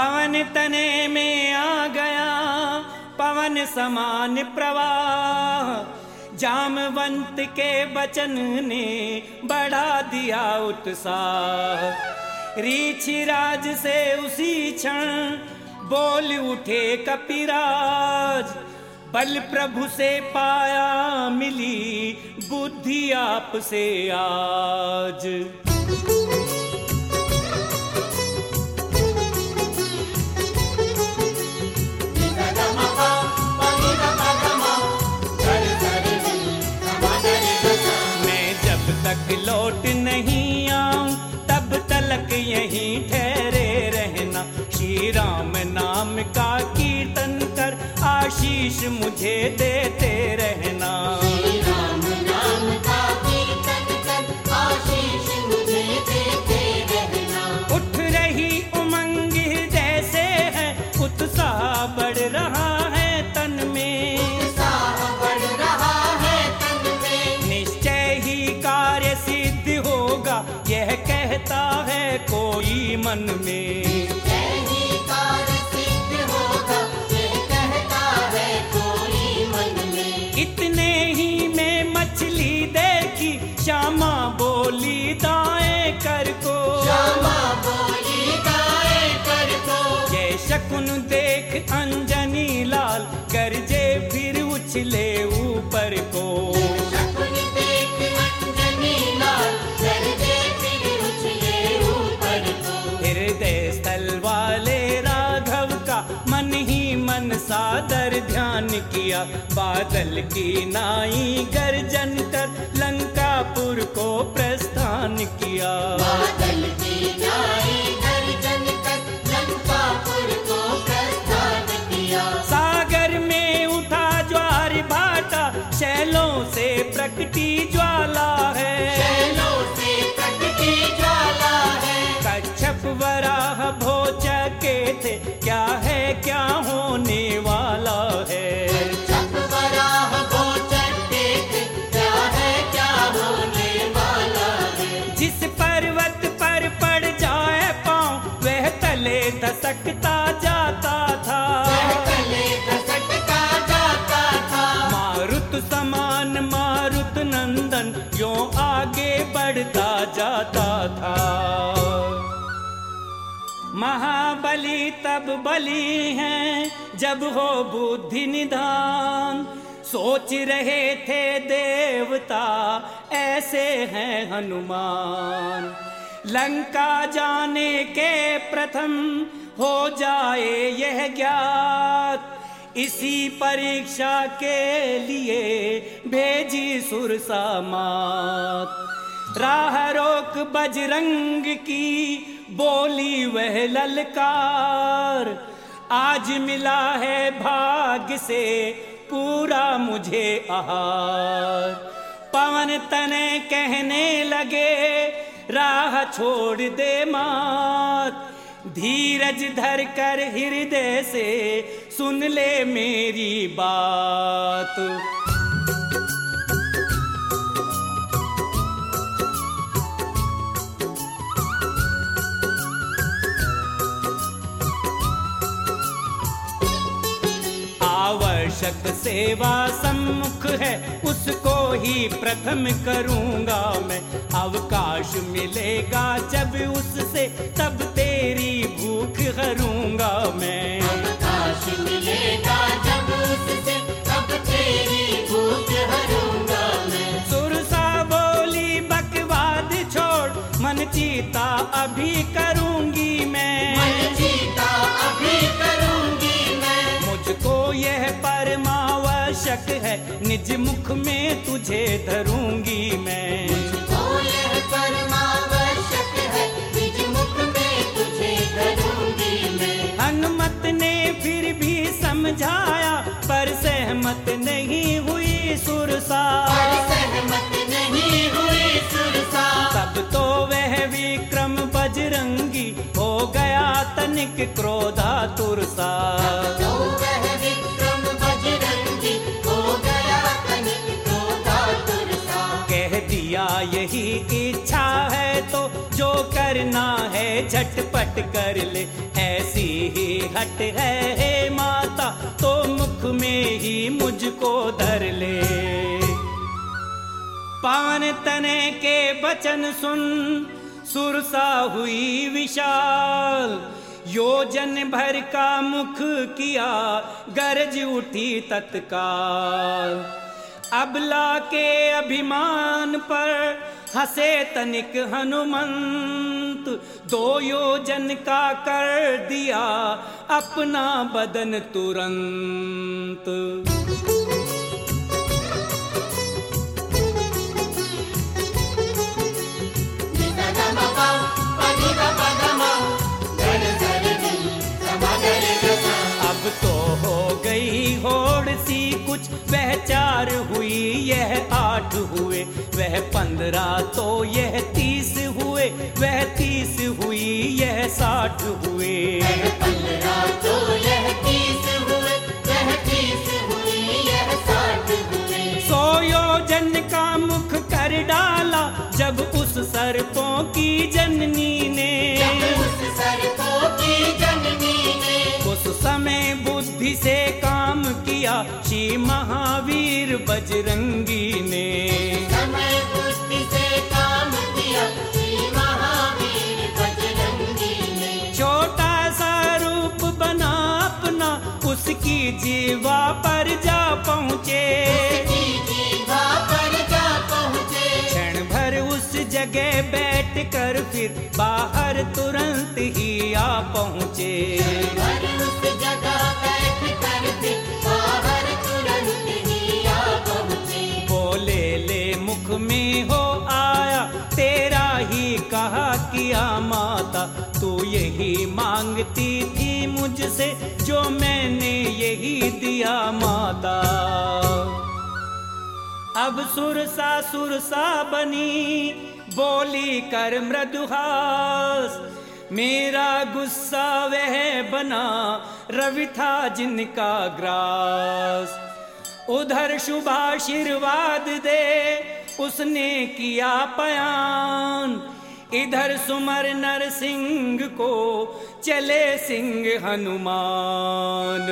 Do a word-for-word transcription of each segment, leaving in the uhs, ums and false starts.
पवन तने में आ गया पवन समान प्रवाह, जामवंत के वचन ने बढ़ा दिया उत्साह। ऋषिराज से उसी क्षण बोल उठे कपिराज, बल प्रभु से पाया मिली बुद्धि आपसे आज। लौट नहीं आऊं तब तलक यहीं ठहरे रहना, श्री राम नाम का कीर्तन कर आशीष मुझे देते रहना। श्री राम नाम का कीर्तन कर आशीष मुझे देते रहना। उठ रही उमंग जैसे है उत्साह बढ़ रहा है तन में, उत्साह बढ़ रहा है तन में। निश्चय ही कार्य सिद्ध होगा यह कहता है कोई मन में। निश्चय ही कार्य सिद्ध होगा यह कहता है कोई मन में। इतने ही में मछली देखी श्यामा बोली दाएं कर को, श्यामा बोली दाएं कर को। ये शकुन देख अंजनी लाल गरजे फिर उछले ऊपर को। शकुन देख अंजनी लाल गरजे फिर उछले ऊपर को। हृदय स्थल वाले राघव का मन ही मन सादर ध्यान किया, बादल की नाई गर्जन कर लंकापुर को प्रस्थान किया। बादल की नाई गर्जन कर लंकापुर को प्रस्थान किया। सागर में उठा ज्वार भाटा शैलों से प्रकटी ज्वाला है, शैलों से प्रकटी ज्वाला है। कच्छप वराह भोज के थे क्या है क्या होने वाला है। कच्छप वराह भोज के थे क्या है क्या होने वाला है। जिस पर्वत पर पड़ जाए पांव वह तले धसकता जाता था, वह तले धसकता जाता था। मारुत समान मारुत नंदन यों आगे बढ़ता जाता था। महाबली तब बली हैं जब हो बुद्धि निधान, सोच रहे थे देवता ऐसे हैं हनुमान। लंका जाने के प्रथम हो जाए यह ज्ञात, इसी परीक्षा के लिए भेजी सुरसा मात। राह रोक बजरंग की बोली वह ललकार, आज मिला है भाग्य से पूरा मुझे आहार। पवन तने कहने लगे राह छोड़ दे मात, धीरज धर कर हृदय से सुन ले मेरी बात। आवश्यक सेवा सम्मुख है उसको ही प्रथम करूंगा मैं, अवकाश मिलेगा जब उससे तब तेरी भूख हरूंगा मैं। अवकाश मिलेगा जब उससे तब तेरी भूख हरूंगा मैं। सुरसा बोली बकवाद छोड़ मन चीता अभी करूंगी मैं, मन चीता अभी करूंगी मैं। मुझको यह परमावश्यक है निज मुख में तुझे धरूंगी मैं। मुझको यह परमावश्यक है निज मुख में तुझे धरूंगी मैं। हनुमत ने फिर भी समझाया पर सहमत नहीं हुई सुरसा, पर सहमत नहीं हुई सुरसा। तब तो वह विक्रम बजरंगी हो गया तनिक क्रोधातुर सा। तो वह विक्रम बजरंगी हो गया तनिक क्रोधातुर सा। कह दिया यही इच्छा है तो जो करना है झटपट कर ले, ऐसी ही हट है हे माता, तो मुख में ही मुझको धर ले। पावन तने के बचन सुन सुरसा हुई विशाल, योजन भर का मुख किया गरज उठी तत्काल। अबला के अभिमान पर हंसे तनिक हनुमंत, दो योजन का कर दिया अपना बदन तुरंत। अब तो हो गई होड़ सी कुछ, वह चार हुई यह आठ हुए, वह पंद्रह तो यह तीस हुए, वह तीस हुई यह साठ हुए। वह पंद्रह तो यह तीस हुए, वह तीस हुई यह साठ हुए। सौ योजन का मुख कर डाला जब उस सर्पों की जननी ने, जब उस सर्पों की जननी ने। उस समय बुद्धि से काम किया श्री महावीर बजरंगी ने। समय बुद्धि से काम किया श्री महावीर बजरंगी ने। छोटा सा रूप बना अपना, उसकी जीवा पर जा पहुँचे, उसकी जीवा पर जा पहुँचे। क्षण भर उस जगह बैठ कर फिर बाहर तुरंत ही आ पहुँचे। भर उस जगह बैठ कर फिर बाहर तुरंत ही आ पहुँचे। बोले ले मुख में हो आया, तेरा ही कहा किया माता, तू यही मांगती थी मुझसे जो मैंने यही दिया माता। अब सुरसा सुरसा बनी बोली कर मृदुहास, मेरा गुस्सा वह बना रवि था जिनका ग्रास। उधर शुभ आशीर्वाद दे उसने किया पयान, इधर सुमर नरसिंह को चले सिंह हनुमान।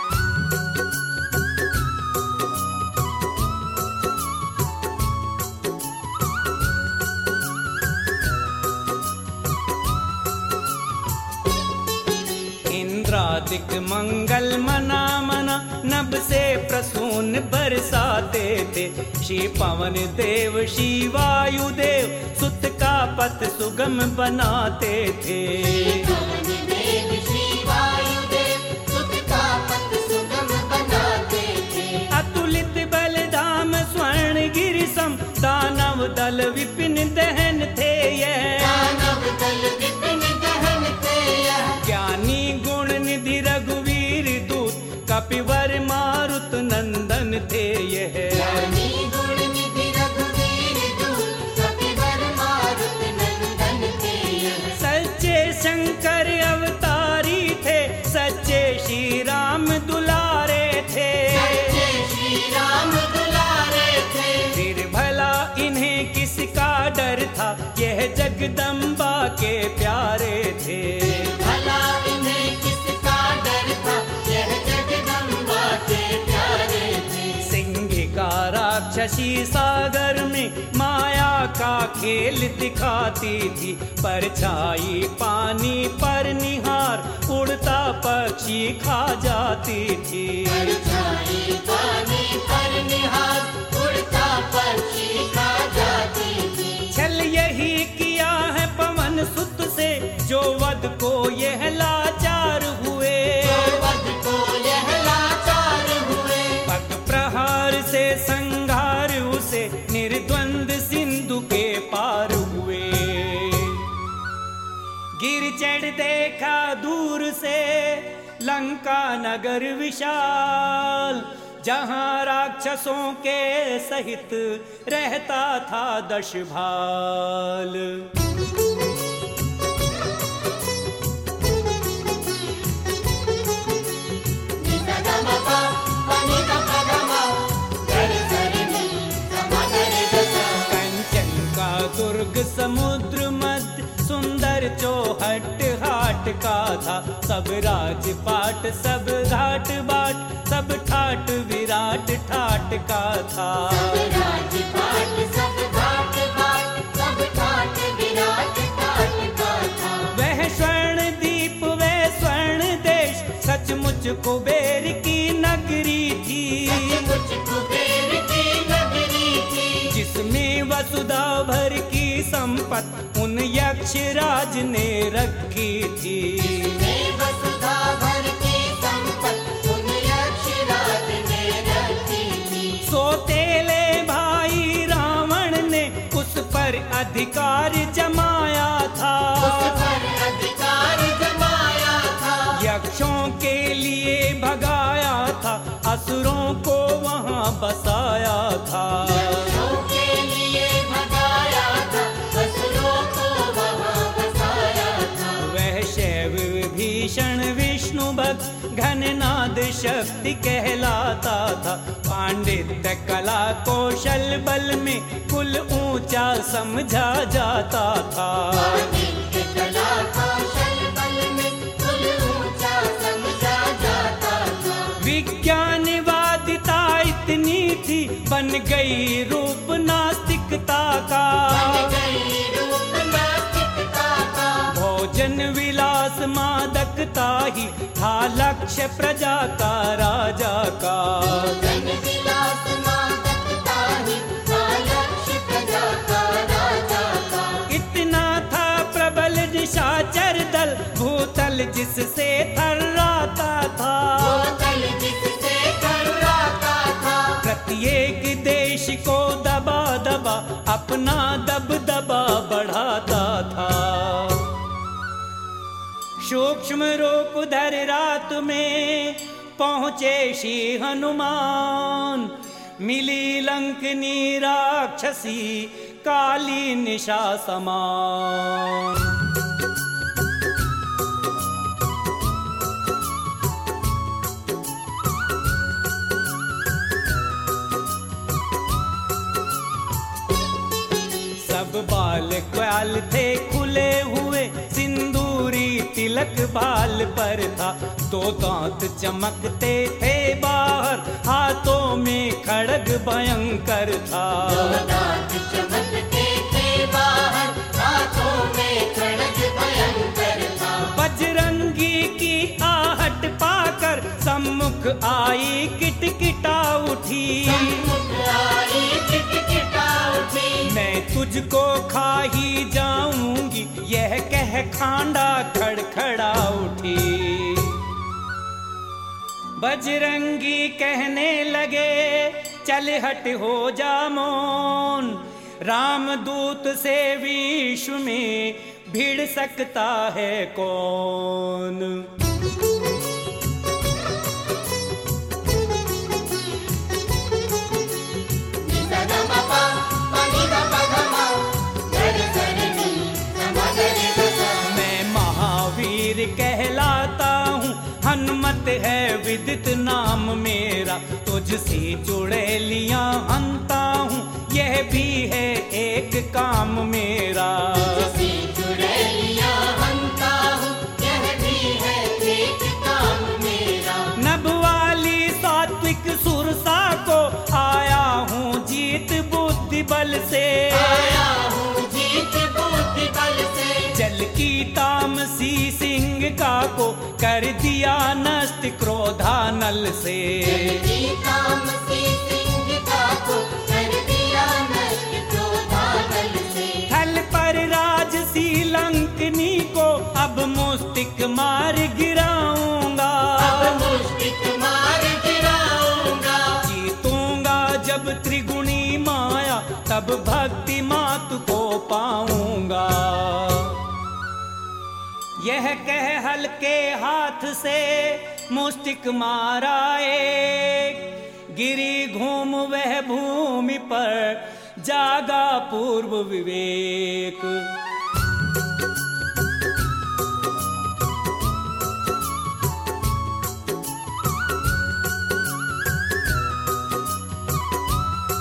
इंद्रादिक मंगल मना मना नभ से प्रसून बरसाते थे, श्री पवन देव श्री वायु देव सुत का पथ सुगम बनाते थे। पवन देव श्री वायु देव सुत का पथ सुगम बनाते थे। अतुलित बलधाम स्वर्ण गिरि सम दानव दल विपिन दहन थे यह, दानव दल विपिन दहन थे यह। ज्ञानी गुण निधि रघुवीर दूत कपिवर मारुत नंदन थे यह। ज्ञानी गुण निधि रघुवीर दूत कपिवर मारुत नंदन थे यह। सच्चे शंकर अवतारी थे, सच्चे श्री राम दुलारे थे, सच्चे श्री राम दुलारे थे। फिर भला इन्हें किसका डर था, यह जगदम्बा के प्यारे थे। भला इन्हें किसका डर था, यह जगदम्बा के प्यारे थे। सिंह का राक्षसी सागर में माया का खेल दिखाती थी, परछाई पानी पर निहार उड़ता पक्षी खा जाती थी। परछाई पानी पर निहार उड़ता पक्षी खा जाती थी। छल यही किया है पवन सुत से, जो वध को यह लाचार हुए, जो वध को यह लाचार हुए। पग प्रहार से संघार उसे निर्द्वंद सिंधु के पार हुए। गिर चढ़ देखा दूर से लंका नगर विशाल, जहां राक्षसों के सहित रहता था दश भाल। कंचन का दुर्ग समुद्र मध्य ठाट का था, सब राजपाट सब घाट बाट, सब ठाट विराट ठाट का था। सब राजपाट सब घाट बाट, सब ठाट विराट ठाट का था। वह स्वर्ण दीप वह स्वर्ण देश, सचमुच कुबेर की नगरी थी, सचमुच कुबेर की नगरी थी। जिसमें वसुधा भर की संपत उन यक्षराज ने रखी थी। जिसमें वसुधा भर की संपत उन यक्षराज ने रखी थी। सोतेले भाई रावण ने उस पर अधिकार जमाया था, उस पर अधिकार जमाया था। यक्षों के लिए भगाया था, असुरों को वहां बसाया था। यक्षों के लिए भगाया था, असुरों को वहां बसाया था। वह शैव विभीषण विष्णु भक्त घननाद शक्ति कहलाता था, पांडित्य कला कौशल बल में कुल ऊंचा समझा जाता था। पांडित्य कला कौशल बल में कुल ऊंचा समझा जाता था। विज्ञानवादिता इतनी थी, बन गई रूप नास्तिकता का, बन गई रूप नास्तिकता का। भोजन विलास मादकता ही था लक्ष्य प्रजा का राजा का। जन विलास मादकता ही था लक्ष्य प्रजा का राजा का। इतना था प्रबल निशाचर दल, भूतल जिससे थर्राता था, बोतल जिससे थर्राता था। प्रत्येक देश को दबा दबा अपना दबदबा बढ़ाता था। सूक्ष्म रूप धर रात में पहुँचे श्री हनुमान, मिली लंकनी राक्षसी काली निशा समान। सब बाल क्वाल थे खुले हुए, सिंदूरी तिलक बाल पर था, दो दांत चमकते थे बाहर, हाथों में खड़ग भयंकर था। दो दांत चमकते थे बाहर, हाथों में खड़ग भयंकर था। बजरंगी की आहट पाकर सम्मुख आई किटकिटा उठी, सम्मुख आई किटकिटा उठी। मैं तुझको खा ही जाऊंगी, यह कह खांडा खड़खड़ा उठी। बजरंगी कहने लगे चल हट हो जा मौन, रामदूत से विश्व में भिड़ सकता है कौन। मैं महावीर कहलाता हूँ, हनुमत है विदित नाम मेरा, तुझसे चुड़ैलियाँ हंता हूँ, यह भी है एक काम मेरा। तुझसे चुड़ैलियाँ हंता हूँ, यह भी है एक काम मेरा। नभ वाली सात्विक सुरसा को आया हूँ जीत बुद्धि बल से, आया हूँ जीत बुद्धि बल से। जल की तामसी सिंह का को कर दिया नष्ट क्रोधानल से। जल्दी तामसी सिंह का को कर दिया नष्ट क्रोधानल से। थल पर राजसी लंकनी को अब मुस्तिक मार गिराऊंगा, अब मुस्तिक मार गिराऊंगा। जीतूंगा जब त्रिगुणी माया, तब भक्ति मात को पाऊंगा। यह कह हल्के हाथ से मुस्तिक मारा एक, गिरी घूम वह भूमि पर जागा पूर्व विवेक।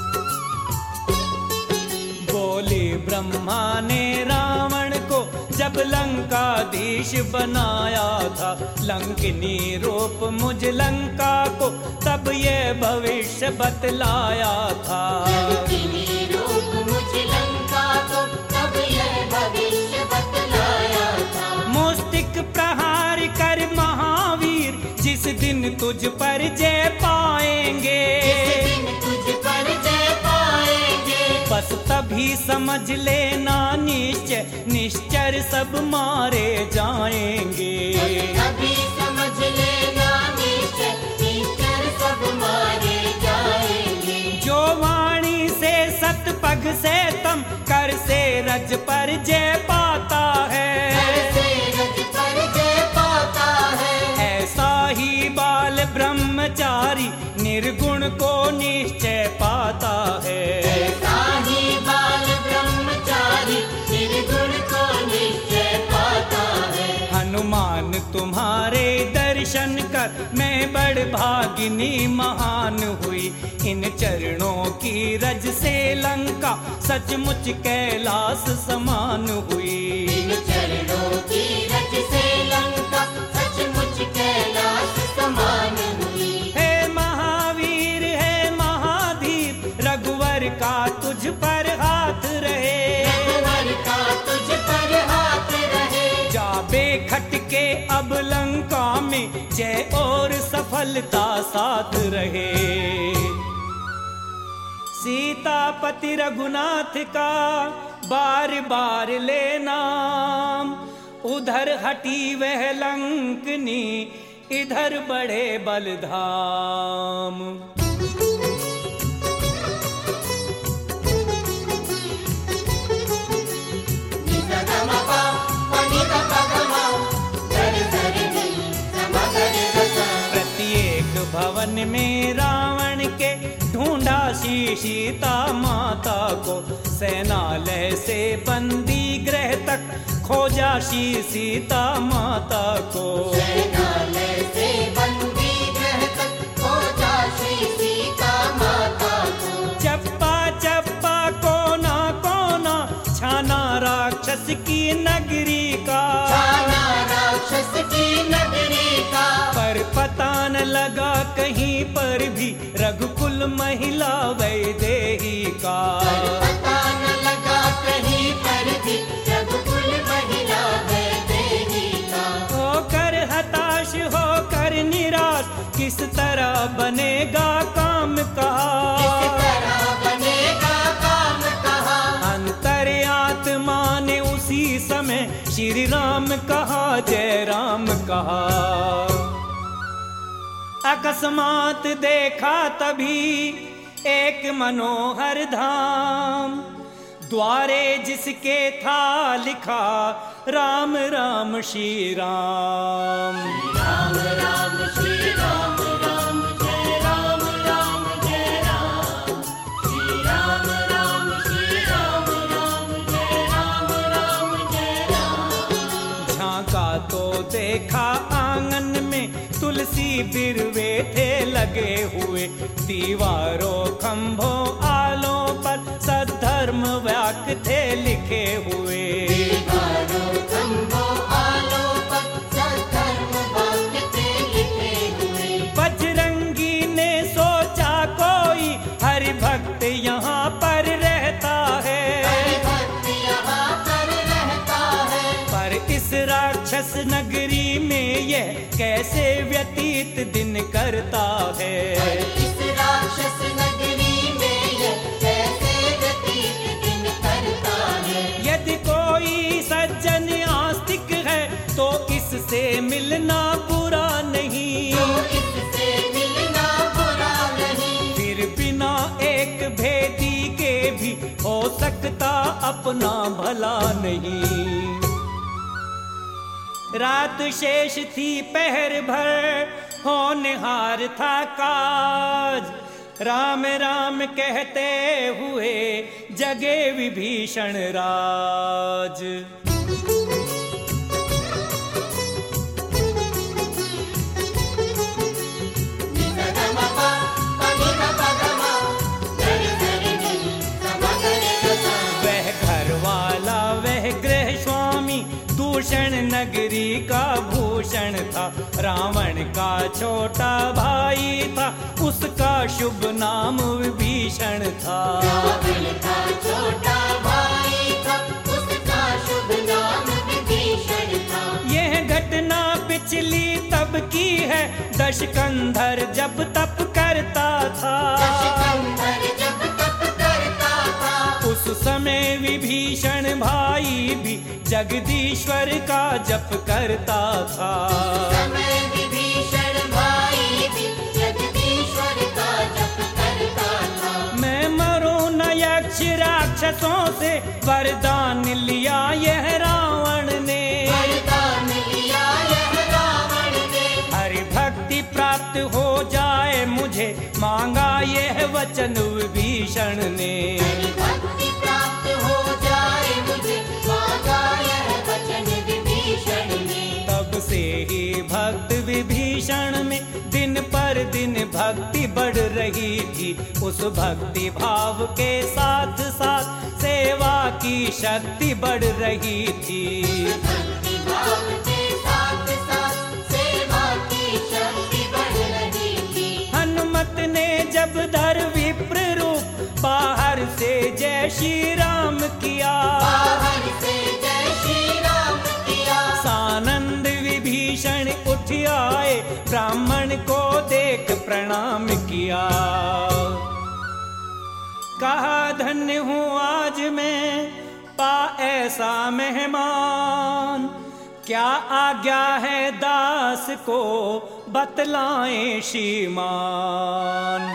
बोले ब्रह्मा ने रावण को जब जब लंकाधीश बनाया था लंकिनी रूप मुझ लंका को, तब ये भविष्य बतलाया था। लंकिनी रूप मुझ लंका को, तब ये भविष्य बतलाया था। मुस्तिक प्रहार कर महावीर, जिस दिन तुझ पर जय पाएंगे, जिस दिन तुझ पर जय पाएंगे, बस तभी समझ लेना निश्चय, निश्चर सब मारे जाएंगे। तभी समझ लेना निश्चय, निश्चर सब मारे जाएंगे। जो वाणी से सत पग से तम, कर से रज पर जय पाता है, कर से रज पर जय पाता है। ऐसा ही बाल ब्रह्मचारी निर्गुण को निश्चय पाता है। ऐसा ही बाल ब्रह्मचारी निर्गुण को निश्चय पाता है। हनुमान तुम्हारे दर्शन कर मैं बड़ भागिनी महान हुई, इन चरणों की रज से लंका सचमुच कैलाश समान हुई। इन चरणों की रज से लंका सचमुच कैलाश समान हुई। हे महावीर हे महाधीर, रघुवर का तुझ पर हाथ रहे, रघुवर का तुझ पर हाथ रहे। जा बेखटके अब लंका में जय और सफलता साथ रहे। सीतापति रघुनाथ का बार बार ले नाम, उधर हटी वह लंकनी, इधर बढ़े बलधाम। प्रत्येक भवन में रावण के ढूंढा सी सीता माता को, सेनालय से बंदी गृह तक खोजा सी सीता माता को। सेनालय से बंदी गृह तक खोजा सी सीता माता को। चप्पा चप्पा कोना कोना छाना राक्षस की नगरी का, छाना राक्षस की नगरी का। पर पता न लगा कहीं पर भी रघुकुल महिला वैदेही का। पर पता न लगा कहीं पर भी रघुकुल महिला वैदेही का। होकर हताश होकर निराश किस तरह बनेगा काम कहा, किस तरह बनेगा काम कहा। अंतर्यात्मा ने उसी समय श्री राम कहा, जय राम कहा। अकस्मात देखा तभी एक मनोहर धाम, द्वारे जिसके था लिखा राम राम श्री राम। राम राम श्री राम राम जय राम राम जय राम। श्री राम राम श्री राम राम जय राम राम जय राम। झांका तो देखा आंगन में तुलसी बिरवे थे लगे हुए, दीवारों खंभों आलों पर सद्धर्म वाक्य थे लिखे हुए। दीवारों खंभों आलों पर सद्धर्म वाक्य थे लिखे हुए। बजरंगी ने सोचा कोई हरि भक्त यहाँ पर रहता है, हरि भक्त यहाँ पर रहता है। पर इस राक्षस नगरी में यह कैसे व्यतीत दिन करता है। पर इस राक्षस नगरी में यह कैसे व्यतीत दिन करता है। यदि कोई सज्जन आस्तिक है तो इससे मिलना बुरा नहीं, तो इससे मिलना बुरा नहीं। फिर बिना एक भेदी के भी हो सकता अपना भला नहीं। रात शेष थी पहर भर होनहार था काज, राम राम कहते हुए जगे विभीषण राज। वह घर वाला वह गृह स्वामी नगरी का भूषण था। रावण का छोटा भाई था, उसका शुभ नाम विभीषण था। रावण का छोटा भाई था, उसका शुभ नाम विभीषण था। यह घटना पिछली तब की है, दशकंधर जब तप करता था। दशकंधर जब तप करता था, उस समय विभीषण भाई भी जगदीश्वर का जप करता था। समय विभीषण भाई भी जगदीश्वर का जप करता था। मैं मरूं न यक्ष राक्षसों से, वरदान लिया यह रावण ने। वरदान लिया यह रावण ने। हरि भक्ति प्राप्त हो जाए मुझे, मांगा यह वचन विभीषण ने। हरि भक्ति प्राप्त हो जाए मुझे, मांगा यह वचन विभीषण ने। तब से ही भक्त विभीषण में दिन पर दिन भक्ति बढ़ रही थी। उस भक्ति भाव के साथ साथ सेवा की शक्ति बढ़ रही थी। भक्ति भाव के साथ साथ सेवा की शक्ति बढ़ रही थी। हनुमत ने जब धर विप्र रूप, बाहर से जय श्री राम किया। बाहर से जय श्री राम किया। सानंद विभीषण उठ आए, ब्राह्मण को देख प्रणाम किया। कहा धन्य हूँ आज मैं पा ऐसा मेहमान, क्या आज्ञा है दास को बतलाएं श्रीमान।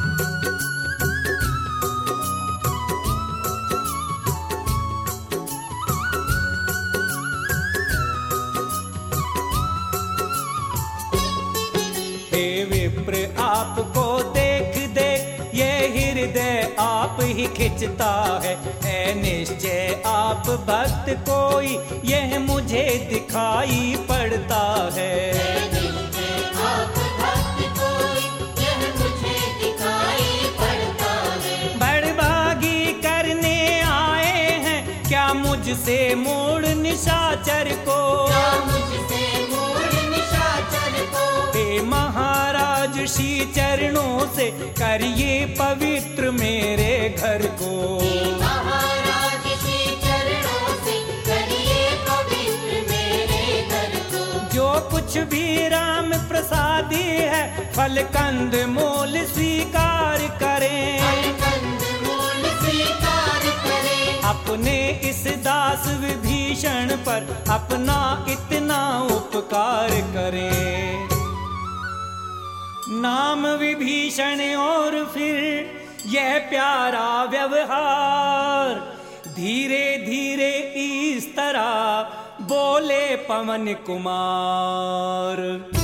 हे विप्र आपको देख देख ये हृदय आप ही खिंचता है। है निश्चय आप भक्त कोई, यह मुझे दिखाई पड़ता है। आप भक्त कोई, यह मुझे दिखाई पड़ता है। बड़भागी करने आए हैं क्या मुझसे मूढ़ निशाचर को। क्या मुझसे मूढ़ निशाचर को। हे महाराज श्री चरणों से करिए पवित्र मेरे घर को। महाराज श्री चरणों से करिए पवित्र मेरे घर को। जो कुछ भी राम प्रसादी है, फल कंद मूल स्वीकार करें। फल कंद मूल स्वीकार करें। अपने इस दास विभीषण पर अपना इतना उपकार करें। नाम विभीषण और फिर यह प्यारा व्यवहार, धीरे धीरे इस तरह बोले पवन कुमार।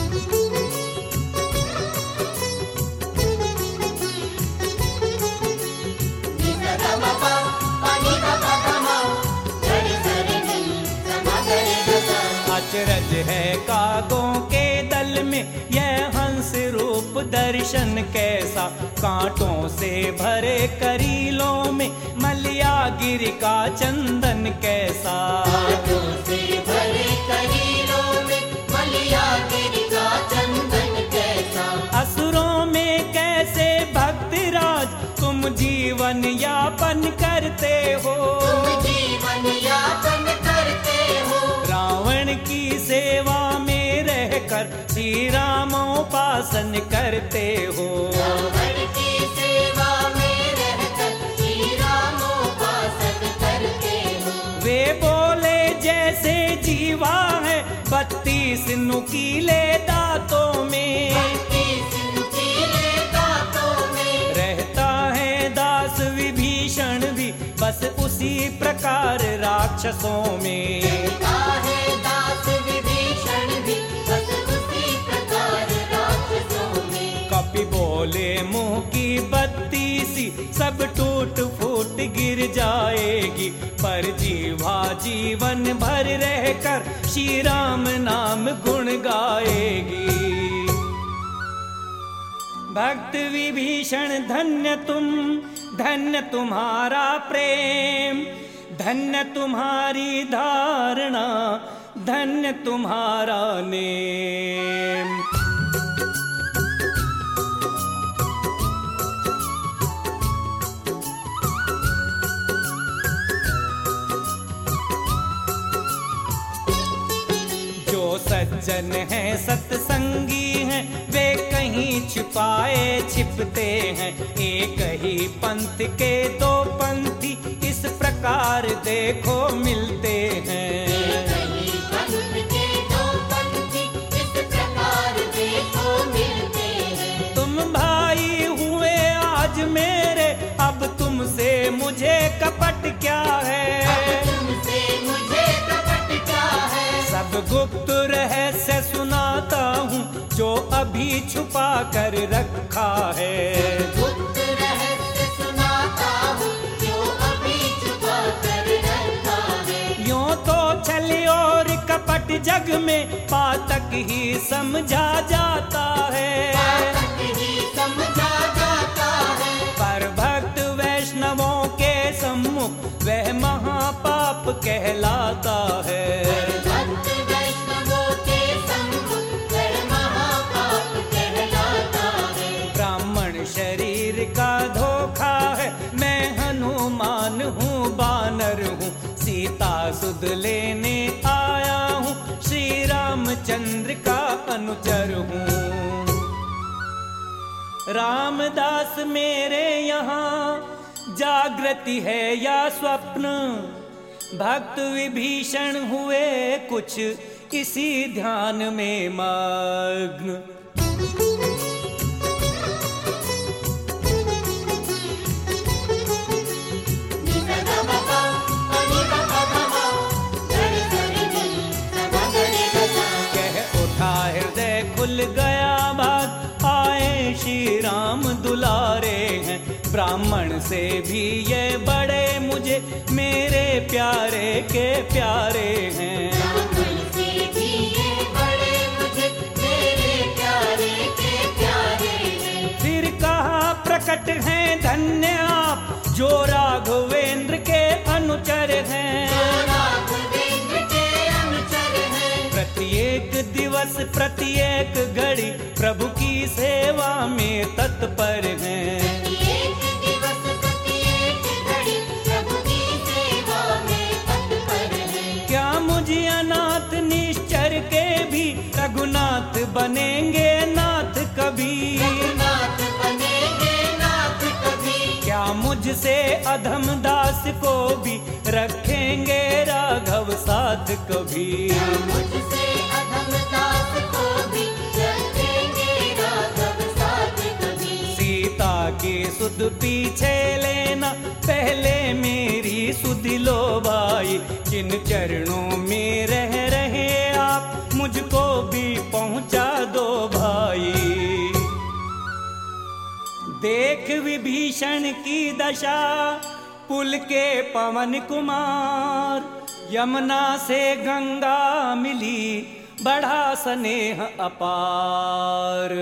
अचरज है कागों के दल में यह हंस रूप दर्शन कैसा। कांटों से भरे करीलों में मलिया गिर का चंदन कैसा। कांटों से भरे करीलों में मलिया गिर का चंदन कैसा। असुरों में कैसे भक्त राज तुम जीवन यापन करते हो। तुम जीवन यापन करते हो। रावण की सेवा में रहकर श्री रामोपासन करते हो। रावण की सेवा में रहकर श्री रामोपासन करते हो। वे बोले जैसे जीवा है बत्तीस नुकीले दांतों में। बत्तीस नुकीले दांतों में रहता है दास विभीषण भी बस उसी प्रकार राक्षसों में। रहता है दास विभीषण भी बस उसी प्रकार राक्षसों में। कपि बोले मुंह की बत्तीसी सब टूट फूट गिर जाएगी, पर जीवा जीवन भर रहकर श्री राम नाम गुण गाएगी। भक्त विभीषण धन्य तुम, धन्य तुम्हारा प्रेम, धन्य तुम्हारी धारणा, धन्य तुम्हारा नेम। सज्जन हैं सत्संगी हैं वे कहीं छुपाए छिपते हैं, एक ही पंथ के दो पंथी इस प्रकार देखो मिलते हैं। एक ही पंथ के दो पंथी इस प्रकार देखो मिलते हैं। तुम भाई हुए आज मेरे, अब तुमसे मुझे कपट क्या है, अब तुमसे मुझे कपट क्या है। सब गुप्त रहस्य सुनाता हूँ जो अभी छुपा कर रखा है। गुप्त रहस्य सुनाता हूँ जो अभी छुपा कर रखा है। यूं तो छल और कपट जग में पातक ही समझा जाता है, पातक ही समझा जाता है। पर भक्त वैष्णवों के सम्मुख वह महापाप कहलाता है। भक्त वैष्णवों के सम्मुख वह महापाप कहलाता है। ब्राह्मण शरीर का धोखा है, मैं हनुमान हूँ बानर हूँ, सीता सुध लेने आया हूँ, श्री रामचंद्र का अनुचर हूँ। रामदास मेरे यहाँ जागृति है या स्वप्न, भक्त विभीषण हुए कुछ इसी ध्यान में मग्न। कह उठा हृदय खुल गया बात, आए श्री राम दुलारे हैं, ब्राह्मण से भी ये बड़े मुझे मेरे प्यारे के प्यारे हैं। ब्राह्मण से भी ये बड़े मुझे मेरे प्यारे के प्यारे हैं। फिर कहा प्रकट हैं धन्य आप जो राघवेंद्र के अनुचर हैं, जो राघवेंद्र के अनुचर हैं। प्रत्येक दिवस प्रत्येक घड़ी प्रभु की सेवा में तत्पर हैं। प्रत्येक दिवस प्रत्येक घड़ी प्रभु की सेवा में तत्पर हैं। क्या मुझे अनाथ निश्चर के भी रघुनाथ बनेंगे नाथ कभी, रघुनाथ बनेंगे नाथ कभी। क्या मुझसे अधम दास को भी रखेंगे राघव साथ कभी। मुझसे अधम दास को भी रखेंगे राघव साथ कभी। सीता की सुध पीछे लेना पहले मेरी सुध लो भाई, जिन चरणों में रह रहे आप मुझको भी पहुंचा दो भाई। देख विभीषण की दशा पुल के पवन कुमार, यमुना से गंगा मिली बढ़ा स्नेह अपार।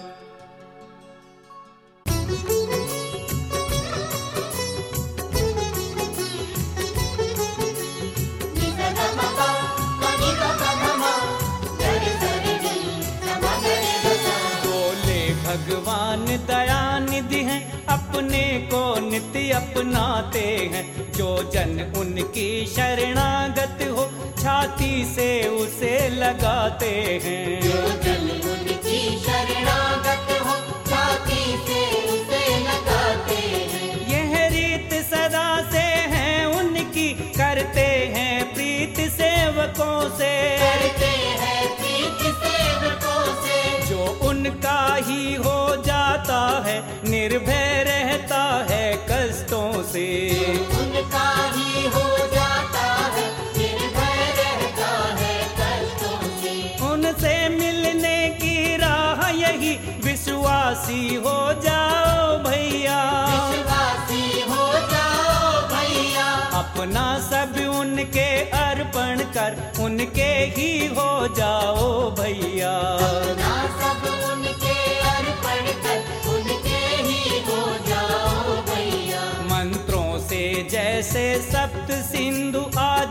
बोले भगवान दयानिधि हैं, अपने को नित्य अपनाते हैं, जो जन उनकी शरणागत हो छाती से उसे लगाते हैं। जो जन उनकी शरणागत हो छाती से उसे लगाते हैं। यह रीत सदा से है उनकी, करते हैं प्रीत सेवकों से, करते हैं प्रीत सेवकों से। जो उनका ही हो जाता है निर्भय रहता है कष्टों से। उनका ही हो जाता है निर्भय रहता है कष्टों से। उनसे मिलने की राह यही, विश्वासी हो जाओ भैया, विश्वासी हो जाओ भैया। अपना सब उनके अर्पण कर उनके ही हो जाओ भैया। अपना सब उनके अर्पण कर उनके ही हो जाओ भैया। मंत्रों से जैसे सप्त सिंधु आ जाते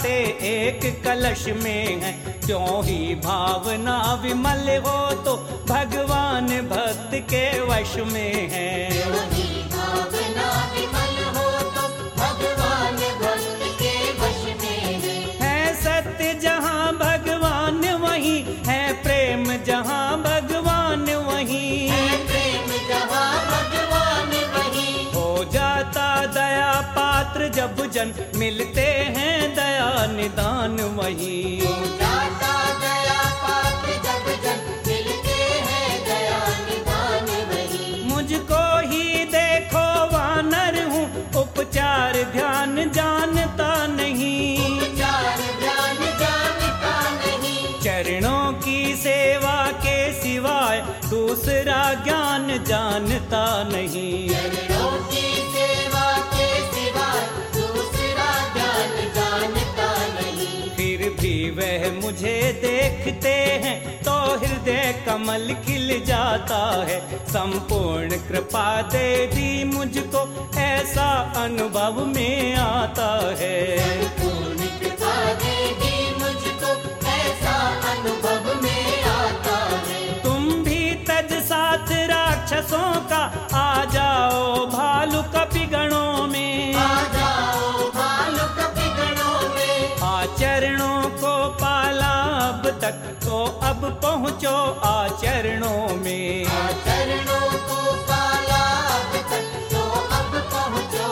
बातें एक कलश में है, त्यों ही भावना विमल हो तो भगवान भक्त के वश में है। वही भावना विमल हो तो भगवान भक्त के वश में है। है सत्य जहाँ भगवान वहीं है, प्रेम जहाँ भगवान वहीं है प्रेम जहाँ भगवान वहीं। हो जाता दया पात्र जब जन मिलते हैं दया निदान वहीं। हो जाता दया पात्र जब जन मिलते हैं दया निदान वहीं। मुझको ही देखो वानर हूँ, उपचार ध्यान जानता नहीं। उपचार ध्यान जानता नहीं। चरणों की सेवा के सिवाय दूसरा ज्ञान जानता नहीं। चरणों की सेवा के सिवाय दूसरा ज्ञान जानता नहीं। फिर भी वह मुझे देखते हैं तो हृदय कमल खिल जाता है। संपूर्ण कृपा दे दी मुझको ऐसा अनुभव में आता है। पूर्ण कृपा दे दी मुझको ऐसा अनुभव में आता है। तुम भी तज साथ राक्षसों का आ जाओ भालू कपिगणों में। आ जाओ भालू कपिगणों में। आचरणों को पाला अब तक तो अब पहुँचो आचरणों में। आचरणों को पाला अब तक तो अब पहुँचो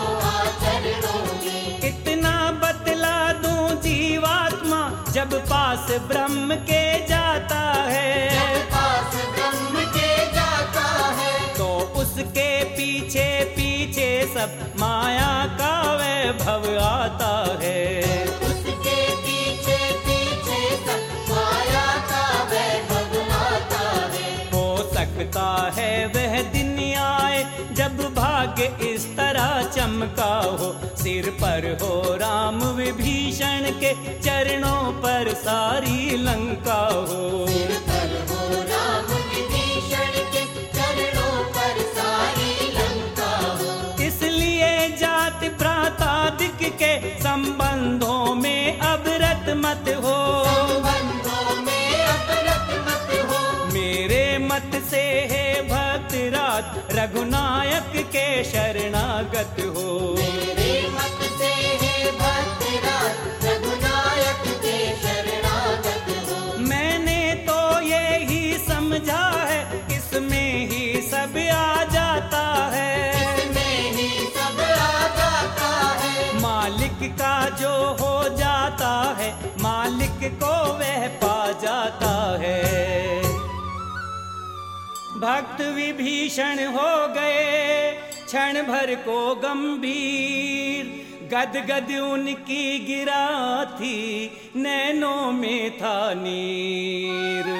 आचरणों में। इतना बतला दूं जीवात्मा जब पास ब्रह्म के जाता है, जब पास ब्रह्म के जाता है तो उसके पीछे पीछे सब माया का वैभव आता है। उसके पीछे पीछे सब माया का वैभव आता है। हो सकता है वह दिन आए जब भाग्य इस तरह चमका हो, सिर पर हो राम विभीषण के चरणों पर सारी लंका हो। सिर पर हो राम विभीषण के चरणों पर सारी लंका हो। इसलिए जाति प्रातादिक के संबंधों में अवरत मत हो। संबंधों में अवरत मत हो। मेरे मत से है भक्त राज रघुनायक के शरणागत हो। मेरे मत से है भक्त राज रघुनायक के शरणागत हो। मैंने तो ये ही समझा है इसमें ही सब आ जाता है। इसमें ही सब आ जाता है। मालिक का जो हो जाता है मालिक को वह पा जाता है। भक्त विभीषण हो गए क्षण भर को गंभीर, गद गद उनकी गिरा थी नैनों में था नीर।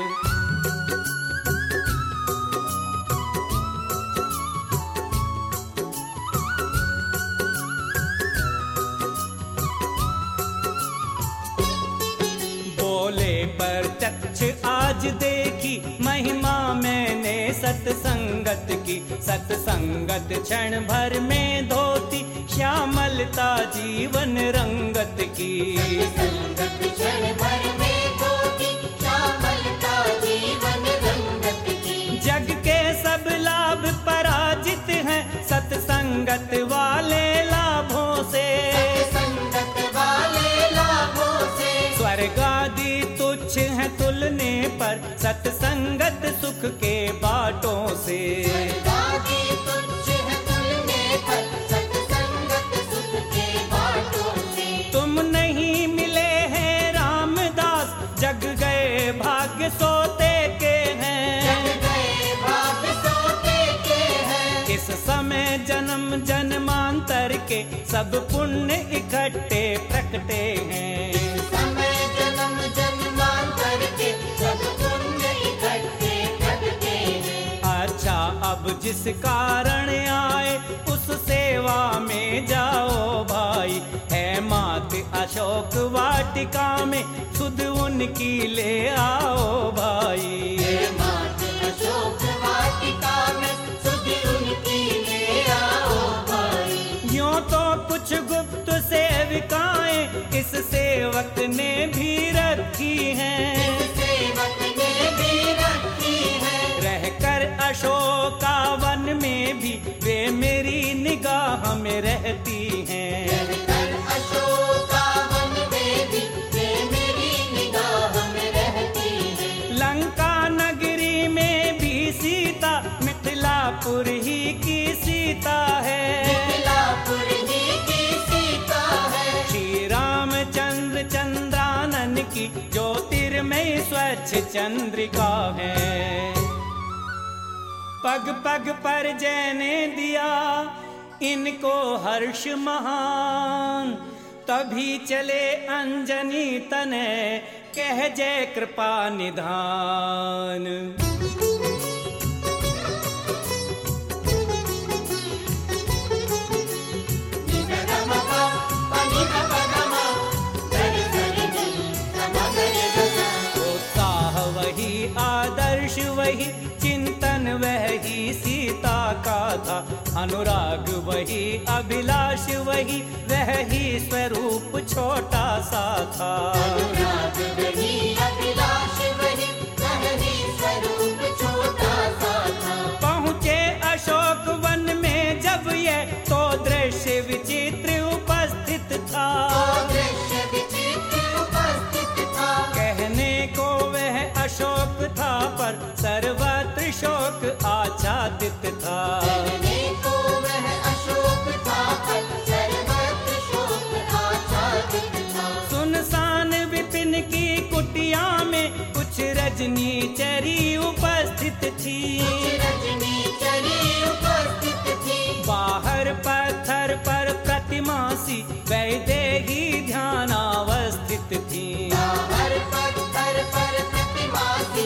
बोले प्रत्यक्ष आज देखी महिमा मैंने सत्संगत की। सत्संगत क्षण भर में धोती श्यामलता जीवन रंगत की। संगत क्षण भर में धोती श्यामलता जीवन रंगत की। जग के सब लाभ पराजित हैं सत्संगत वाले लाभों से। संगत वाले लाभों से। स्वर्ग आदि तुच्छ है तुलने पर सत्संगत सुख के बाटों से। स्वर्गादि तुच्छ है तुलने पर सत्संगत सुख के बाटों से। तुम नहीं मिले हैं रामदास जग गए भाग्य सोते के हैं। जग गए भाग्य सोते के हैं। इस समय जन्म जन्मांतर के सब पुण्य इकट्ठे प्रकटे हैं। समय जन्म जन्मांतर के सब पुण्य इकट्ठे प्रकटे हैं। अच्छा अब जिस कारण आए उस सेवा में जाओ भाई। है मात अशोक वाटिका में सुध उनकी ले आओ भाई। हे मात अशोक वाटिका में सुध उनकी ले आओ भाई। यूं तो कुछ गुप्त सेविकाएं इस सेवक ने भी रखी हैं, सेवक ने भी रखी है। रहकर अशोका वन में भी वे मेरी निगाह में रहती हैं। रहकर अशोका वन में भी वे मेरी निगाह में रहती है। लंका नगरी में भी सीता मिथिलापुर ही की सीता है, मिथिलापुर ही की सीता है। श्री रामचंद्र चंद्रानन की ज्योतिर्मय स्वच्छ चंद्रिका है। पग पग पर जैने दिया इनको हर्ष महान, तभी चले अंजनी तने कह जय कृपा निधान। उत्साह वही, आदर्श वही, चिंतन वही सीता का था, अनुराग वही, अभिलाष वही, वह ही स्वरूप छोटा सा था। अनुराग वही, अभिलाष वही, वह ही स्वरूप छोटा सा था। पहुँचे अशोक वन में जब ये तो दृश्य विचित्र उपस्थित था, तो दृश्य विचित्र उपस्थित था। कहने को वह अशोक था पर सर्वत्र शोक आच्छादित था। कहने को वह अशोक था पर सर्वत्र शोक आच्छादित था। सुनसान विपिन की कुटिया में कुछ रजनी चरी उपस्थित थी, कुछ रजनी चरी उपस्थित थी। बाहर पत्थर पर प्रतिमा सी वैदेही ध्यानावस्थित थी। बाहर पत्थर पर प्रतिमा सी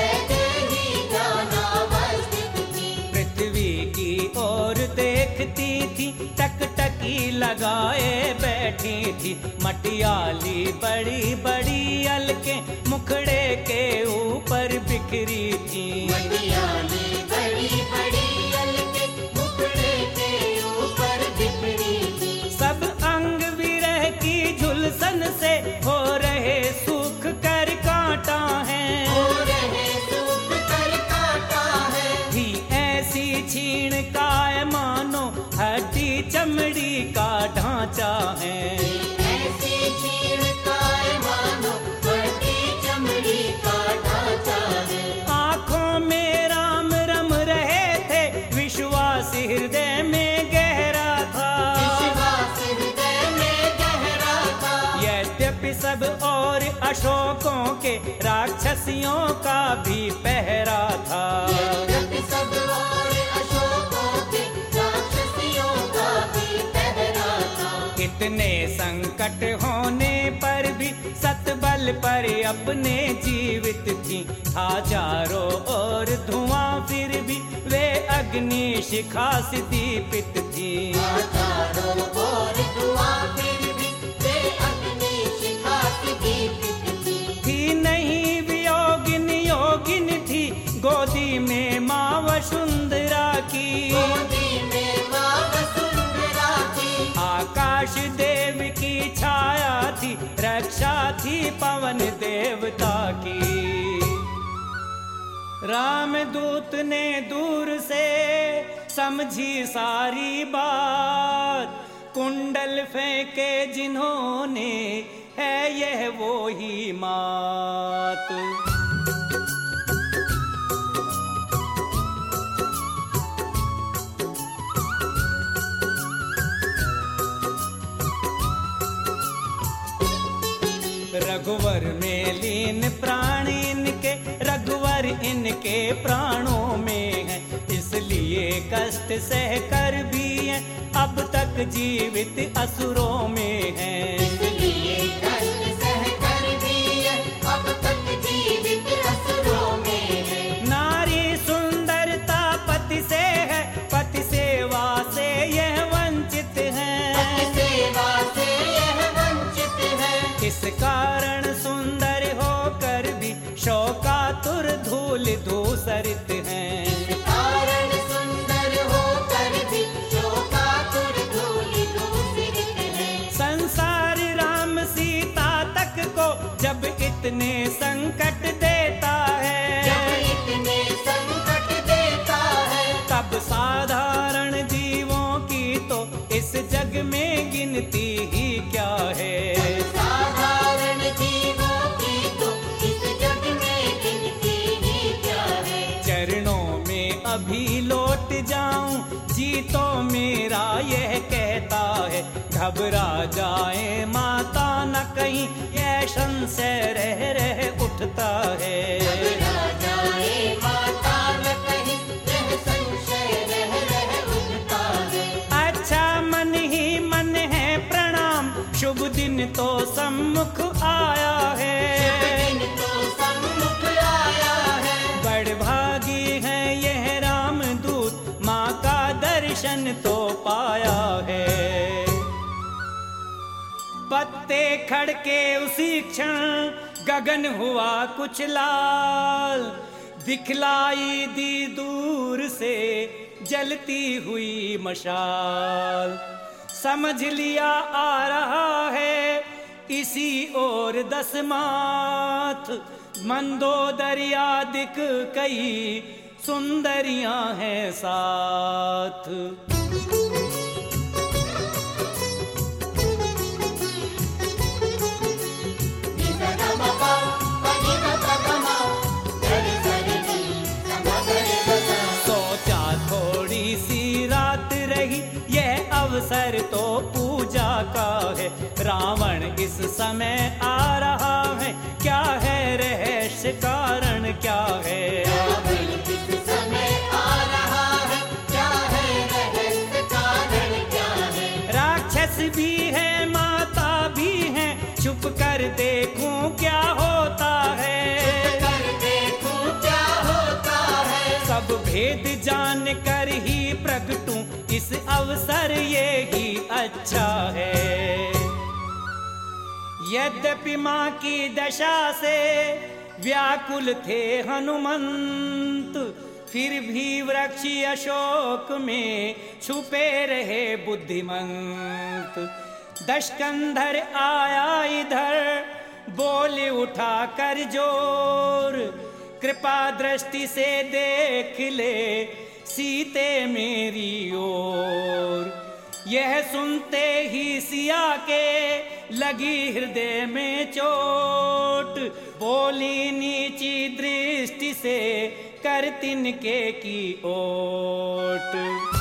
वैदेही ध्यानावस्थित थी। पृथ्वी की ओर देखती थी, टकटकी लगाए बैठी थी, मटियाली बड़ी बड़ी अलके मुखड़े के ऊपर बिखरी थी। मटियाली बड़ी बड़ी अलके मुखड़े के ऊपर बिखरी थी। सब अंग विरह की झुलसन से हो रहे सूख कर कांटा है, हो रहे सूख कर काटा है। थी ऐसी छीण काय मानो हड्डी चमड़ी का ढांचा है। ऐसी छीण काय मानो हड्डी चमड़ी का ढांचा है। आँखों में राम रम रहे थे, विश्वास हृदय में गहरा था, विश्वास हृदय में गहरा था। यद्यपि सब और अशोकों के राक्षसियों का भी पहरा था। यद्यपि सब और अशोकों के राक्षसियों का भी पहरा था। इतने संकट होने पर भी सतबल पर अपने जीवित थी, था चारों ओर धुआं फिर भी वे अग्नि शिखा से दीपित थी। चारों ओर धुआं फिर भी वे अग्नि शिखा से दीपित थी। थी नहीं वियोगिन योगिन थी, गोदी में माँ वसुंधरा की, गोदी में माँ वसुंधरा थी। आकाश देव की छाया थी, रक्षा थी पवन देवता की। रामदूत ने दूर से समझी सारी बात, कुंडल फेंके जिन्होंने है यह वो ही मात। रघुवर में लीन प्राण इनके, रघुवर इनके प्राणों में है, इसलिए कष्ट सह कर भी है अब तक जीवित असुरों में है। इसलिए कष्ट सह कर भी है अब तक जीवित असुरों में है। नारी सुंदरता पति से है, पति सेवा से यह वंचित है, पति सेवा से यह वंचित है। इस कारण सुंदर होकर भी शोकातुर धूल धूसरित हैं। कारण सुंदर होकर भी शोकातुर धूल धूसरित इतने संकट देता है, जब इतने संकट देता है, तब साधारण जीवों की तो इस जग में गिनती ही क्या है। साधारण जीवों की तो इस जग में गिनती ही क्या है। चरणों में अभी लौट जाऊं, जी तो मेरा यह कहता है, घबरा जाए माता न कहीं, यह संशय रह रह उठता है। घबरा जाए माता न कहीं, यह संशय रह रह उठता है। अच्छा मन ही मन है प्रणाम, शुभ दिन तो सम्मुख आया है। शुभ दिन तो सम्मुख आया है। बड़ भागी है यह रामदूत, माँ का दर्शन तो पाया है। पत्ते खड़के उसी क्षण, गगन हुआ कुछ लाल, दिखलाई दी दूर से जलती हुई मशाल। समझ लिया आ रहा है इसी ओर दस माथ, मंदोदरिया दिख कई सुंदरियां हैं साथ। सोचा थोड़ी सी रात रही, यह अवसर तो पूजा का है। रावण इस समय आ रहा है, क्या है रहस्य कारण क्या है। रावण इस समय आ रहा है, क्या है रहस्य कारण क्या है। राक्षस भी है माता भी है, छुप कर देखूं क्या होता है। कर देखूं क्या होता है। सब भेद जान कर ही प्रगटूं, इस अवसर ये ही अच्छा है। यद्यपि माँ की दशा से व्याकुल थे हनुमंत, फिर भी वृक्ष अशोक में छुपे रहे बुद्धिमंत। दशकंधर आया इधर, बोले उठा कर जोर, कृपा दृष्टि से देख ले सीते मेरी ओर। यह सुनते ही सिया के लगी हृदय में चोट, बोली नीची दृष्टि से कर तिनके की ओट।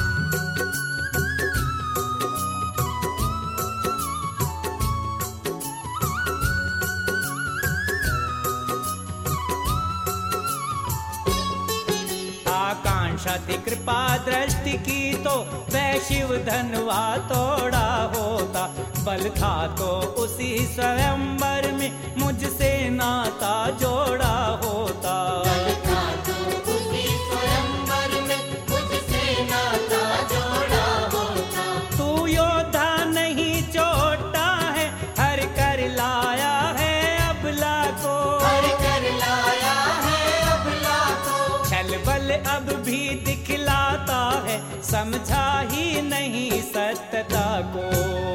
आकांक्षा थी कृपा दृष्टि की तो वह शिव धनवा तोड़ा होता। बल था तो उसी स्वयंवर में मुझसे नाता जोड़ा होता। बल था तो उसी स्वयंवर में मुझसे नाता जोड़ा होता। तू योद्धा नहीं चोटा है, हर कर लाया है अबला को। हर कर लाया है अबला को। छल बल अब भी दिखलाता है, समझा ही नहीं सत्यता को।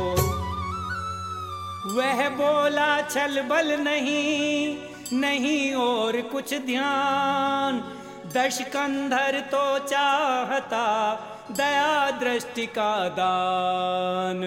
वह बोला छल बल नहीं, नहीं और कुछ ध्यान। दशकंधर तो चाहता दया दृष्टि का दान।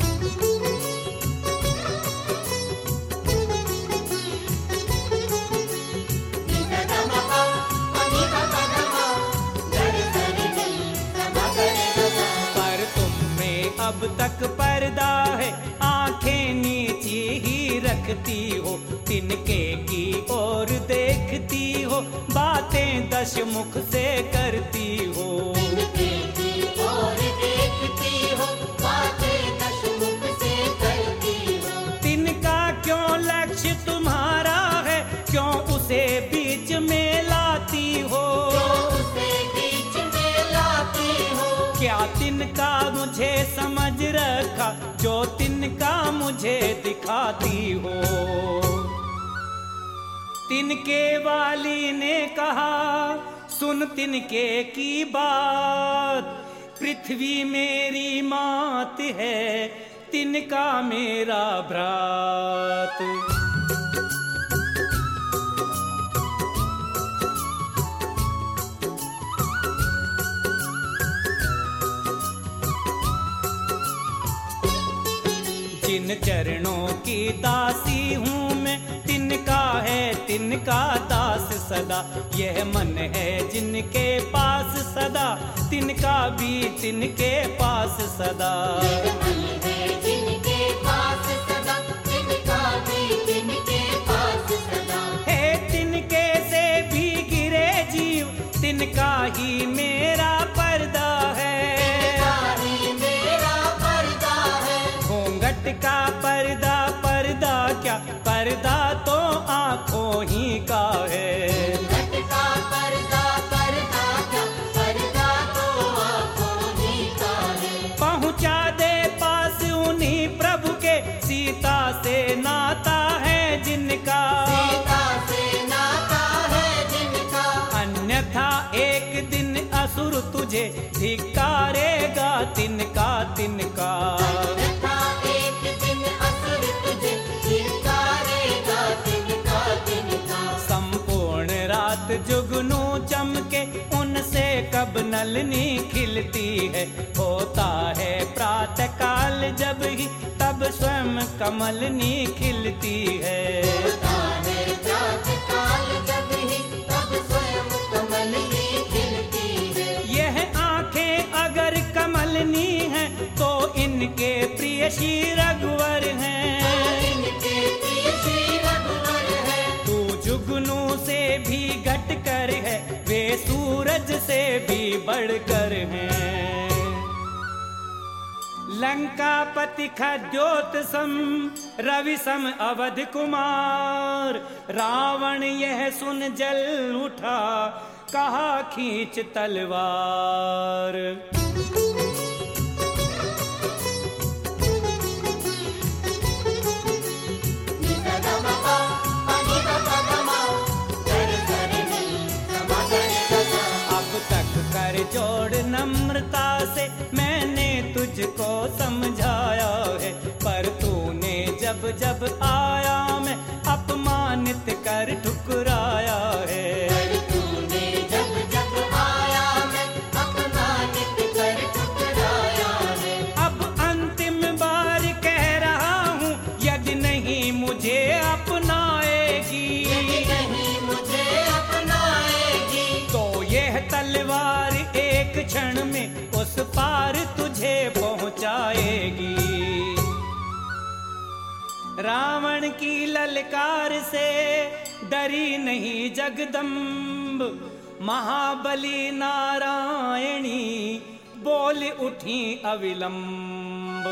पर तुम में अब तक पर्दा है, आंखें नीची ही रखती हो, तिनके की ओर देखती हो, बातें दशमुख से करती हो। तिनके की ओर देखती हो, बातें दशमुख से करती हो। तिनका क्यों लक्ष्य तुम्हारा है, क्यों उसे बीच में लाती हो। क्यों उसे बीच में लाती हो। क्या तिनका मुझे समझ रखा, जो तिनका मुझे दिखाती हो। तिनके वाली ने कहा सुन तिनके की बात, पृथ्वी मेरी मात है, तिनका मेरा भ्रात। जिन चरणों की दासी हूँ मैं, तिनका है तिनका दास सदा। यह मन है जिनके पास सदा, तिनका भी तिनके पास सदा। यह मन है जिनके पास सदा, तिनका भी तिनके पास सदा। है तिनके से भी गिरे जीव, तिनका ही मेरा पर्दा है। का पर्दा पर्दा क्या, पर्दा तो आँखों ही का है। का पर्दा पर्दा क्या, पर्दा तो आँखों ही का है। पहुँचा दे पास उन्हीं प्रभु के, सीता से नाता है जिनका, सीता से नाता है जिनका। अन्यथा एक दिन असुर तुझे धिक्कारेगा, तिनका तिनका। जुगनू चमके उनसे कब नलनी खिलती है। होता है प्रातः काल जब ही, तब स्वयं कमलनी खिलती है। होता है प्रातः काल जब ही, तब स्वयं कमलनी खिलती है। यह आंखें अगर कमलनी हैं, तो इनके प्रिय श्री रघुवर हैं। इनके प्रिय श्री रघुवर हैं। तू जुगनू से भी घट कर है, वे सूरज से भी बढ़कर हैं। लंकापति खद्योत सम, रवि सम अवध कुमार। रावण यह सुन जल उठा, कहा खींच तलवार। जोड़ नम्रता से मैंने तुझको समझाया है, पर तूने जब जब आया मैं अपमानित कर ठुकराया है। पर तूने जब जब आया मैं अपमानित कर ठुकराया है। अब अंतिम बार कह रहा हूँ, यदि नहीं मुझे अपनाएगी, यदि नहीं मुझे अपनाएगी, तो यह तलवार एक क्षण में उस पार तुझे पहुंचाएगी। रावण की ललकार से डरी नहीं जगदम्ब, महाबली नारायणी बोल उठी अविलंब।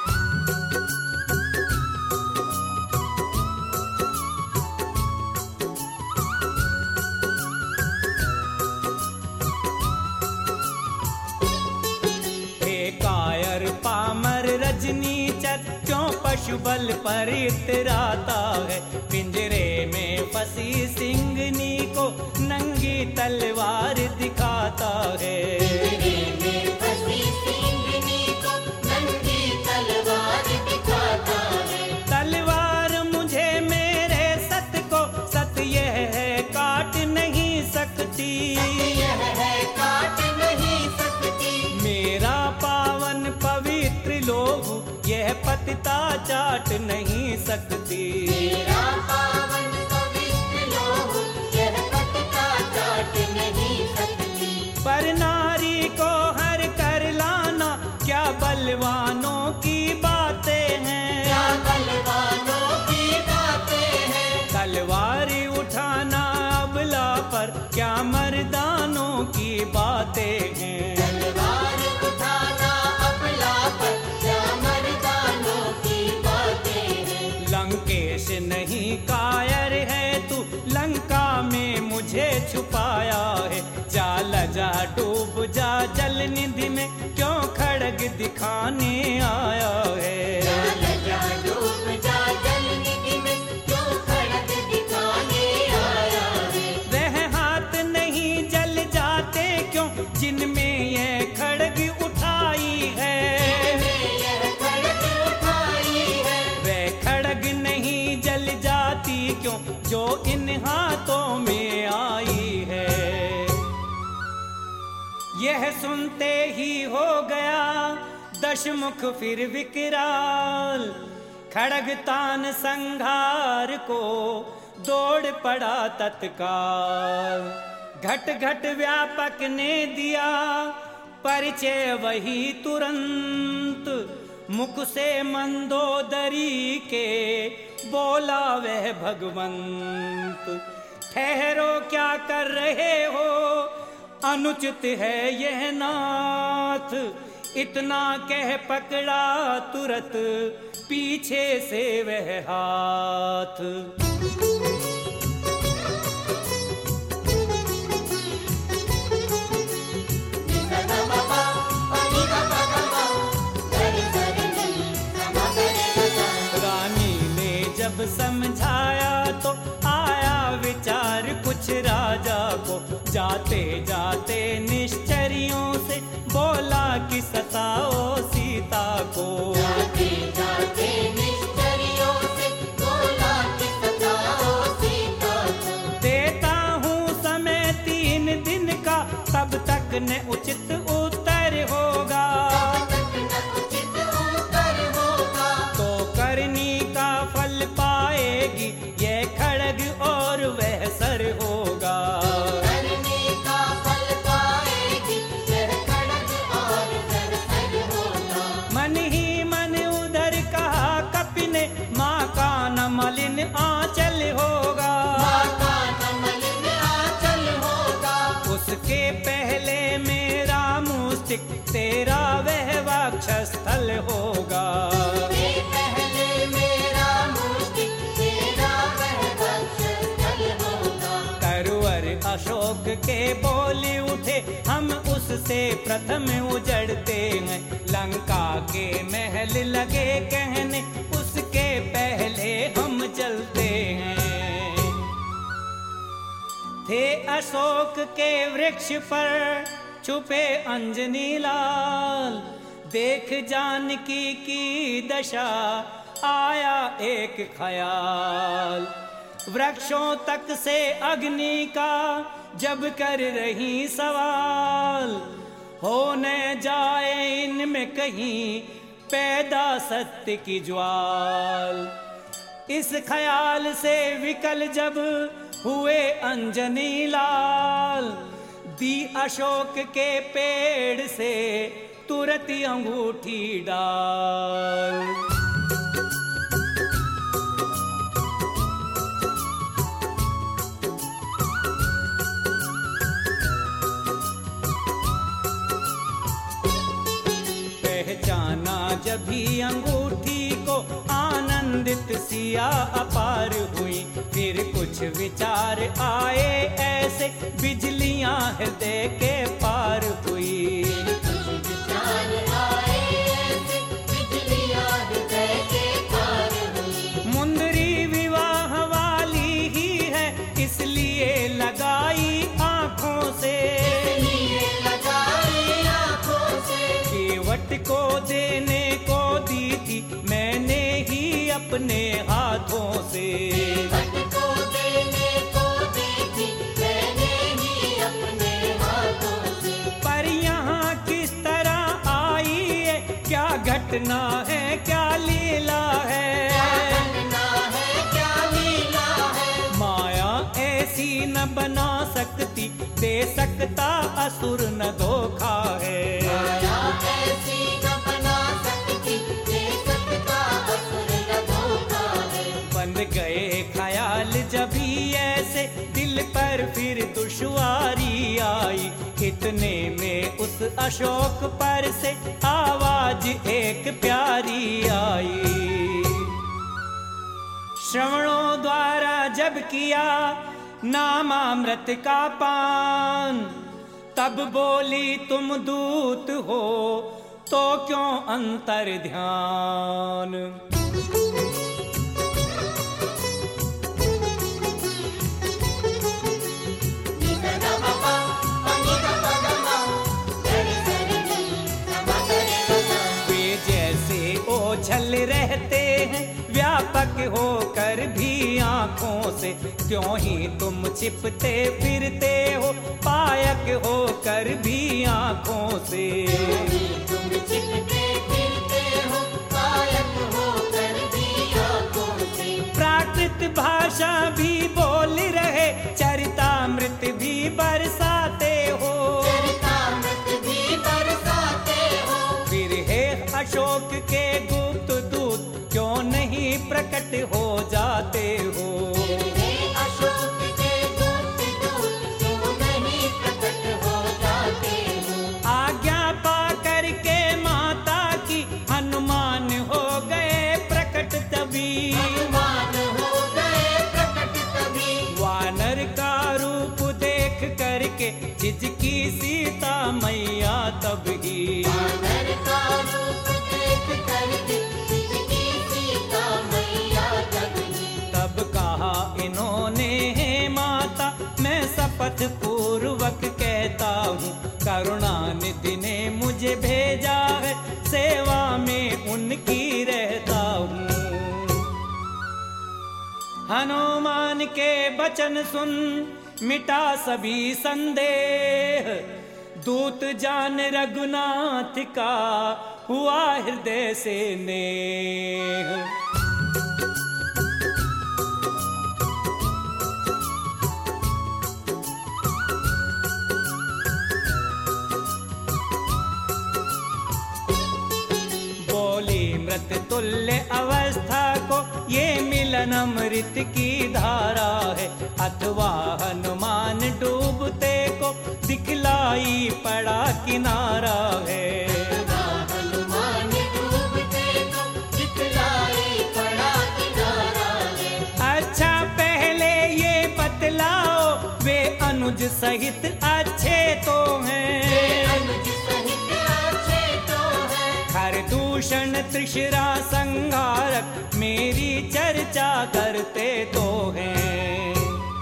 पामर रजनीचर क्यों पशु बल पर इतराता है। पिंजरे में फंसी सिंगनी को नंगी तलवार दिखाता है। पिंजरे में फंसी सिंगनी को नंगी तलवार दिखाता है। तलवार मुझे मेरे सत को, सत यह है काट नहीं सकती, यह है काट नहीं सकती। मेरा पावन पवित्र लोहू यह पतिता चाट नहीं सकती। मेरा पावन पवित्र लोहू यह पतिता चाट नहीं सकती। पर नारी को हर कर लाना क्या बलवानों की बातें हैं, क्या बलवानों की बातें हैं। तलवारी उठाना अबला पर क्या मर्दानों की बातें हैं। तलवार उठाना अबला पर क्या मर्दानों की बातें हैं। लंकेश नहीं कायर है तू, लंका में मुझे छुपाया है। जाल जा डूब जा जल निधि में, क्यों खड़ग दिखाने आया है। जाल जा डूब जा जल निधि में, क्यों खड़ग दिखाने आया है। वह हाथ नहीं जल जाते क्यों, जिनमें यह खड़ग उठाई है। यह खड़ग उठाई है। वह खड़ग नहीं जल जाती क्यों, जो इन हाथों में आई है। यह सुनते ही हो गया दशमुख फिर विकराल, खड़ग तान संघार को दौड़ पड़ा तत्काल। घट घट व्यापक ने दिया परिचय वही तुरंत, मुख से मंदोदरी के बोला वह भगवंत। ठहरो क्या कर रहे हो, अनुचित है यह नाथ। इतना कह पकड़ा तुरत पीछे से वह हाथ। रानी ने जब समझाया तो आया विचार कुछ राजा को। जाते जाते निश्चरियों से बोला कि सताओ सीता को। जाते जाते निश्चरियों से बोला कि सताओ सीता को। देता हूँ समय तीन दिन का, तब तक न उचित उत्तर होगा। तब तक न उचित उत्तर होगा। तो करनी का फल पाएगी यह खड़ग और वह सर होगा। करने का फल पाएगी यह खड़ग और वह सर होगा। मन ही मन उधर कहा कपि ने, माँ का न मलिन आंचल होगा। माता न मलिन आंचल होगा। उसके पहले मेरा मुस्तिक तेरा वह वक्षस्थल होगा। ये पहले मेरा मुस्तिक तेरा वह वक्षस्थल होगा। तरुवर अशोक के बोली उठे, हम उससे प्रथम उजड़ते हैं। लंका के महल लगे कहने, उसके पहले हम जलते हैं। थे अशोक के वृक्ष पर छुपे अंजनी लाल। देख जानकी की दशा आया एक ख्याल। वृक्षों तक से अग्नि का जब कर रही सवाल, हो न जाए इनमें कहीं पैदा सत्य की ज्वाल। इस ख्याल से विकल जब हुए अंजनी लाल, दी अशोक के पेड़ से तुरंत अंगूठी डाल। पहचाना जब भी अंगूठी को आनंदित सिया अपार हुई। फिर कुछ विचार आए ऐसे बिजलियां हृदय के पार हुई। विचार आए ऐसे बिजलियां हृदय के पार हुई। मुंदरी विवाह वाली ही है इसलिए लगाई आंखों से। इसलिए लगाई आंखों से। केवट को देने को दी थी मैंने ही अपने हाथों से। केवट को देने को दी थी मैंने ही अपने हाथों से। पर यहाँ किस तरह आई है, क्या घटना है क्या लीला है। क्या घटना है क्या लीला है। माया ऐसी न बना सकती, दे सकता असुर न धोखा है। माया ऐसी न बना सकती, दे सकता असुर न धोखा है। बंद गए ख्याल जब ही ऐसे दिल पर फिर दुश्वारी आई। इतने में उस अशोक पर से आवाज एक प्यारी आई। श्रवणों द्वारा जब किया नामामृत का पान, तब बोली तुम दूत हो तो क्यों अंतर ध्यान। वे जैसे ओझल रहते हैं व्यापक होकर भी आंखों से, क्यों ही तुम छिपते फिरते हो पायक होकर भी आंखों से। तुम छिपते फिरते हो पायक होकर भी बरसाते हो, चरितामृत भी बरसाते हो। फिर हे अशोक के गुप्त दूत क्यों नहीं प्रकट हो जाते हो। हे अशोक के गुप्त दूत क्यों नहीं प्रकट हो जाते हो। आज्ञा पा करके माता की हनुमान हो गए प्रकट तभी, हनुमान हो गए प्रकट तभी। वानर का रूप देख करके झिझकी सीता मैया तभी। वानर का रूप देख करके झिझकी सीता मैया तभी। तब कहा इन्होंने, हे माता मैं शपथ पूर्वक कहता हूँ, करुणानिधि ने मुझे भेजा है, सेवा में उनकी रहता हूँ। हनुमान के वचन सुन मिटा सभी संदेह, दूत जान रघुनाथ का हुआ हृदय से नेह। बोली मृत तुल्य अवस्था को ये मिलन अमृत की धारा है, अथवा हनुमान डूबते को दिखलाई पड़ा किनारा है। हनुमान डूबते को दिखलाई पड़ा किनारा है। अच्छा पहले ये बतलाओ वे अनुज सहित अच्छे तो हैं, अनुज सहित अच्छे तो हैं। खरदूषण त्रिशरा संहारक मेरी चर्चा करते तो हैं।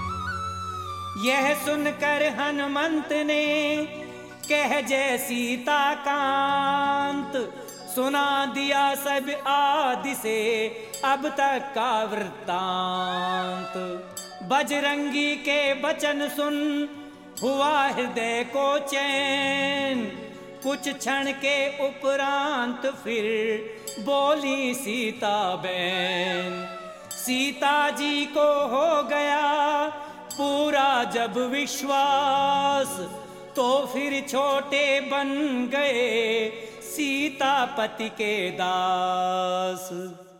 यह सुनकर हनुमंत ने कह जय सीता कांत, सुना दिया सब आदि से अब तक का वृत्तांत। बजरंगी के वचन सुन हुआ हृदय को चैन, कुछ क्षण के उपरांत फिर बोली सीता बैन। सीता जी को हो गया पूरा जब विश्वास, तो फिर छोटे बन गए सीतापति के दास।